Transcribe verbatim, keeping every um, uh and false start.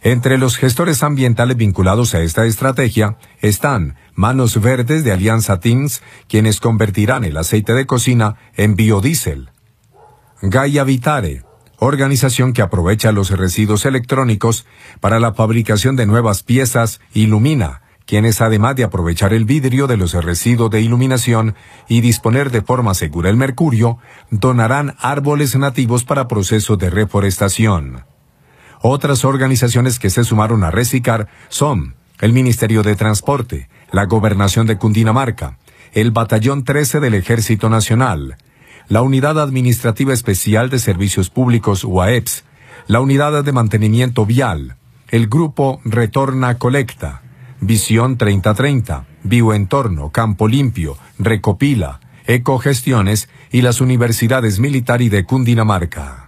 Entre los gestores ambientales vinculados a esta estrategia están Manos Verdes de Alianza Teams, quienes convertirán el aceite de cocina en biodiesel. Gaia Vitare, organización que aprovecha los residuos electrónicos para la fabricación de nuevas piezas, y Lumina, quienes además de aprovechar el vidrio de los residuos de iluminación y disponer de forma segura el mercurio, donarán árboles nativos para procesos de reforestación. Otras organizaciones que se sumaron a Reciclar son el Ministerio de Transporte, la Gobernación de Cundinamarca, el Batallón trece del Ejército Nacional, la Unidad Administrativa Especial de Servicios Públicos U A E P S, la Unidad de Mantenimiento Vial, el Grupo Retorna Colecta, Visión treinta treinta, Bioentorno, Campo Limpio, Recopila, Ecogestiones y las Universidades Militar y de Cundinamarca.